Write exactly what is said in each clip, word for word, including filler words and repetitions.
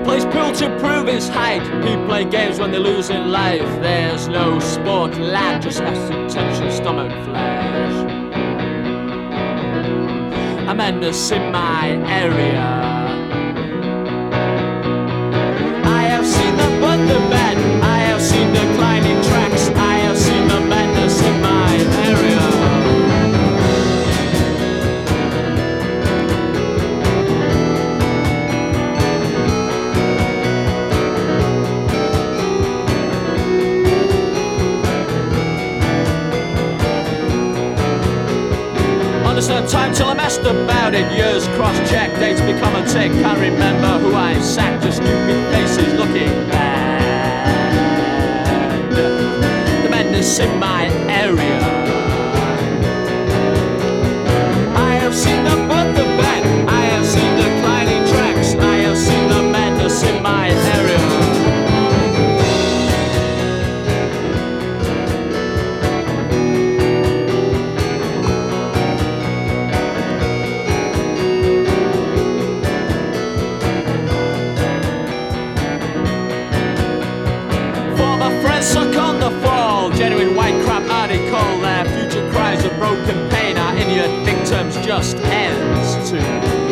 plays pool to prove his height. He play games when they lose in life. There's no sport, lad, just acid, tension, stomach flash. A menace in my area. I have seen the but the bad. I have seen declining tracks. I have seen the madness in my area. There's no time till I'm asked about it. Years cross-check, dates become a tick. Can't remember who I sacked, just stupid faces looking bad. The madness in my area. I have seen the but the bad. I have seen declining tracks. I have seen the madness in my area. Suck on the fall, genuine white crap article. Their future cries of broken pain are idiot victims, just ends too.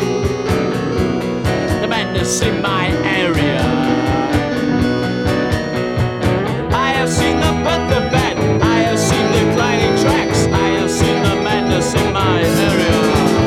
The madness in my area. I have seen the but the bad. I have seen declining tracks. I have seen the madness in my area.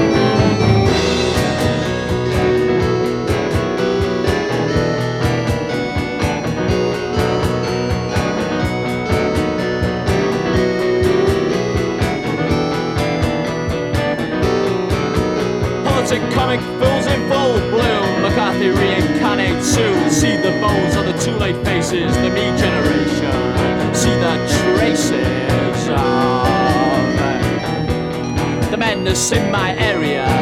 Comic fools in full bloom. McCarthy reincarnates soon. See the bones of the too late faces. The me generation. See the traces of the madness in my area.